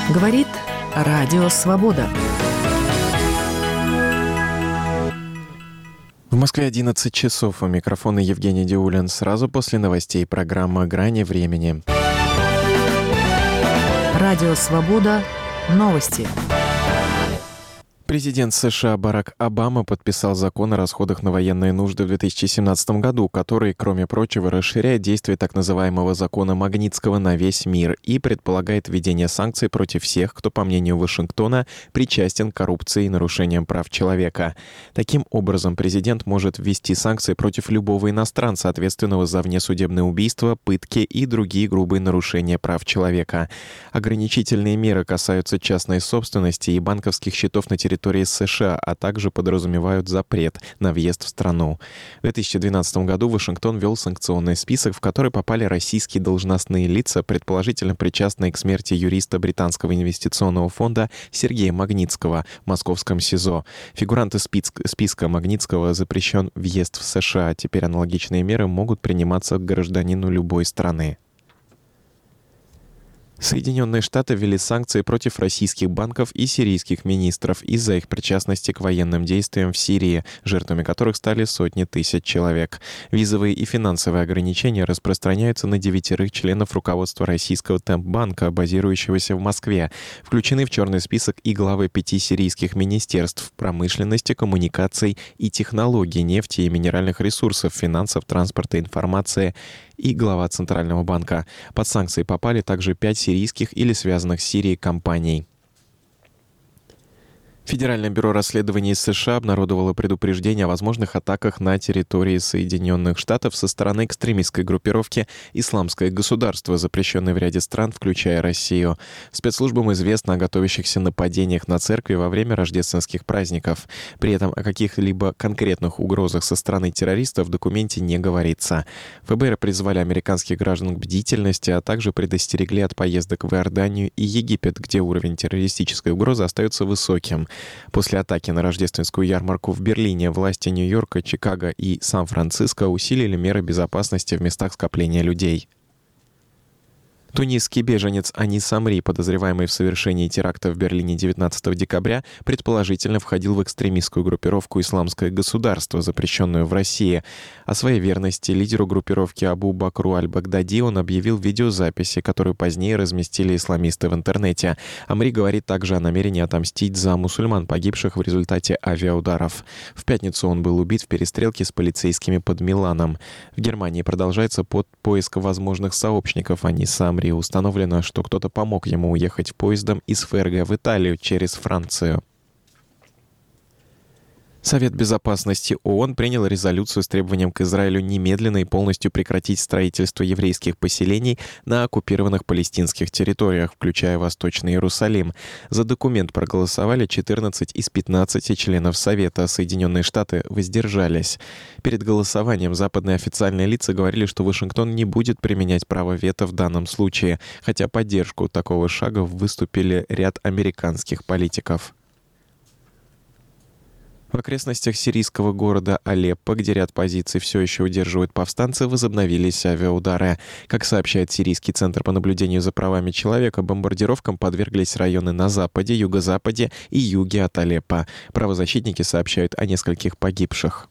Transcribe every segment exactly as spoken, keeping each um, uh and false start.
Говорит Радио Свобода. В Москве одиннадцать часов. У микрофона Евгений Диулин. Сразу после новостей программа «Грани времени». Радио Свобода. Новости. Президент США Барак Обама подписал закон о расходах на военные нужды в две тысячи семнадцатом году, который, кроме прочего, расширяет действие так называемого закона Магнитского на весь мир и предполагает введение санкций против всех, кто, по мнению Вашингтона, причастен к коррупции и нарушениям прав человека. Таким образом, президент может ввести санкции против любого иностранца, ответственного за внесудебное убийство, пытки и другие грубые нарушения прав человека. Ограничительные меры касаются частной собственности и банковских счетов на территории территории США, а также подразумевают запрет на въезд в страну. В две тысячи двенадцатом году Вашингтон ввел санкционный список, в который попали российские должностные лица, предположительно причастные к смерти юриста британского инвестиционного фонда Сергея Магнитского в московском СИЗО. Фигуранты списка Магнитского запрещен въезд в США. Теперь аналогичные меры могут приниматься к гражданину любой страны. Соединенные Штаты ввели санкции против российских банков и сирийских министров из-за их причастности к военным действиям в Сирии, жертвами которых стали сотни тысяч человек. Визовые и финансовые ограничения распространяются на девятерых членов руководства российского Темпбанка, базирующегося в Москве. Включены в черный список и главы пяти сирийских министерств промышленности, коммуникаций и технологий, нефти и минеральных ресурсов, финансов, транспорта, информации и глава Центрального банка. Под санкции попали также пять сирийских или связанных с Сирией компаний. Федеральное бюро расследований США обнародовало предупреждение о возможных атаках на территории Соединенных Штатов со стороны экстремистской группировки «Исламское государство», запрещенной в ряде стран, включая Россию. Спецслужбам известно о готовящихся нападениях на церкви во время рождественских праздников. При этом о каких-либо конкретных угрозах со стороны террористов в документе не говорится. ФБР призвали американских граждан к бдительности, а также предостерегли от поездок в Иорданию и Египет, где уровень террористической угрозы остается высоким. После атаки на рождественскую ярмарку в Берлине власти Нью-Йорка, Чикаго и Сан-Франциско усилили меры безопасности в местах скопления людей. Тунисский беженец Анис Амри, подозреваемый в совершении теракта в Берлине девятнадцатого декабря, предположительно входил в экстремистскую группировку «Исламское государство», запрещенную в России. О своей верности лидеру группировки Абу Бакру аль-Багдади он объявил в видеозаписи, которую позднее разместили исламисты в интернете. Амри говорит также о намерении отомстить за мусульман, погибших в результате авиаударов. В пятницу он был убит в перестрелке с полицейскими под Миланом. В Германии продолжается под поиск возможных сообщников Аниса Амри. Установлено, что кто-то помог ему уехать поездом из Ферго в Италию через Францию. Совет безопасности ООН принял резолюцию с требованием к Израилю немедленно и полностью прекратить строительство еврейских поселений на оккупированных палестинских территориях, включая Восточный Иерусалим. За документ проголосовали четырнадцать из пятнадцати членов Совета. Соединенные Штаты воздержались. Перед голосованием западные официальные лица говорили, что Вашингтон не будет применять право вето в данном случае, хотя поддержку такого шага выступили ряд американских политиков. В окрестностях сирийского города Алеппо, где ряд позиций все еще удерживают повстанцы, возобновились авиаудары. Как сообщает Сирийский центр по наблюдению за правами человека, бомбардировкам подверглись районы на западе, юго-западе и юге от Алеппо. Правозащитники сообщают о нескольких погибших.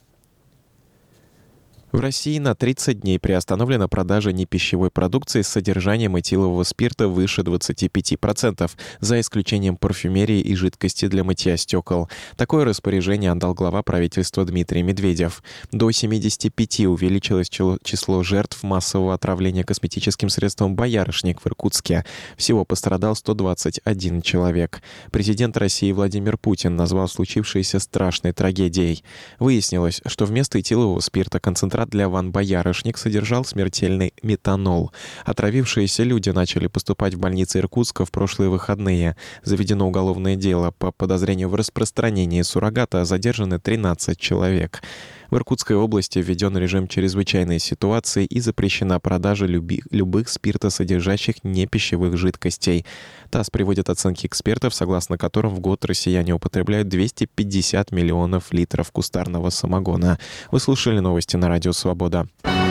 В России на тридцать дней приостановлена продажа непищевой продукции с содержанием этилового спирта выше двадцати пяти процентов, за исключением парфюмерии и жидкости для мытья стекол. Такое распоряжение отдал глава правительства Дмитрий Медведев. До семидесяти пяти увеличилось число жертв массового отравления косметическим средством «Боярышник» в Иркутске. Всего пострадал сто двадцать один человек. Президент России Владимир Путин назвал случившееся страшной трагедией. Выяснилось, что вместо этилового спирта концентрат для ванн «Боярышник» содержал смертельный метанол. Отравившиеся люди начали поступать в больницы Иркутска в прошлые выходные. Заведено уголовное дело по подозрению в распространении суррогата, задержаны тринадцать человек. В Иркутской области введен режим чрезвычайной ситуации и запрещена продажа люби- любых спиртосодержащих непищевых жидкостей. ТАСС приводит оценки экспертов, согласно которым в год россияне употребляют двести пятьдесят миллионов литров кустарного самогона. Вы слушали новости на Радио Свобода.